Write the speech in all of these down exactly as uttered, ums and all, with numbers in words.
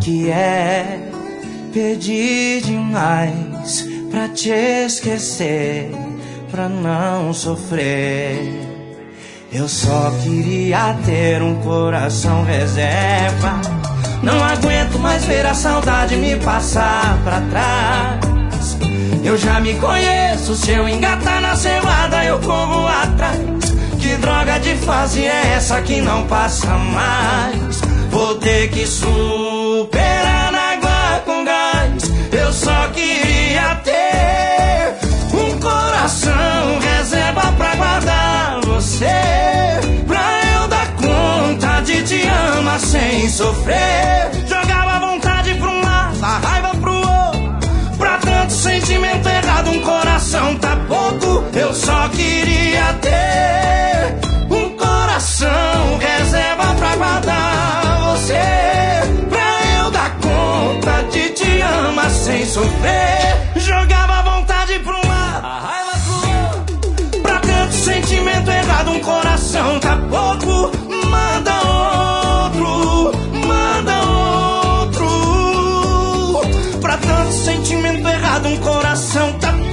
que é pedir demais pra te esquecer, pra não sofrer. Eu só queria ter um coração reserva. Não aguento mais ver a saudade me passar pra trás. Eu já me conheço, se eu engatar na cevada eu corro atrás. Que droga de fase é essa que não passa mais? Vou ter que superar na água com gás. Eu só queria ter um coração reserva pra guardar você, pra eu dar conta de te amar sem sofrer. Jogava a vontade pra um lado, a raiva pro outro. Pra tanto sentimento errado, um coração tá pouco. Eu só queria ter um coração reserva pra guardar você, pra eu dar conta de te amar sem sofrer. Jogava a vontade pra um lado, a raiva pro outro. Pra tanto sentimento errado, um coração tá pouco. Manda outro, manda outro. Pra tanto sentimento errado, um coração tá pouco.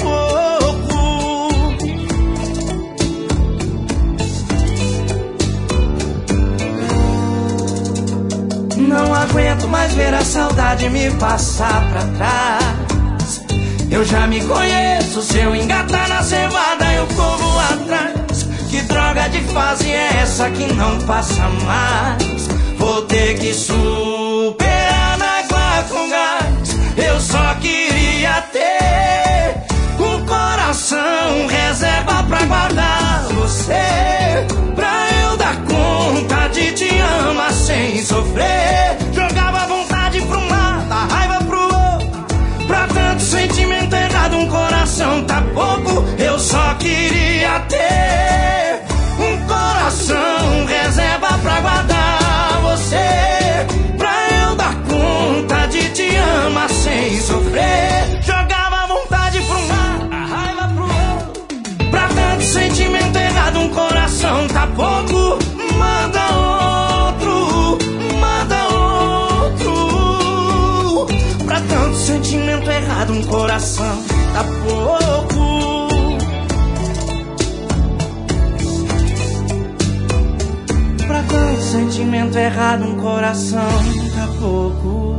Não aguento mais ver a saudade me passar pra trás. Eu já me conheço, se eu engatar na cevada eu corro atrás. Que droga de fase é essa que não passa mais? Vou ter que superar na água com gás. Eu só queria ter um coração reserva pra guardar você, pra eu dar conta de te amar sem sofrer. Jogava a vontade pra um lado, a raiva pro outro. Pra tanto sentimento errado, um coração tá pouco. Eu só queria ter um coração reserva pra guardar você, pra eu dar conta de te amar sem sofrer. Jogava a vontade pra um lado, a raiva pro outro. Pra tanto sentimento errado, um coração tá pouco. Manda outro, manda outro. Pra tanto sentimento errado, um coração tá pouco. Pra tanto sentimento errado, um coração tá pouco.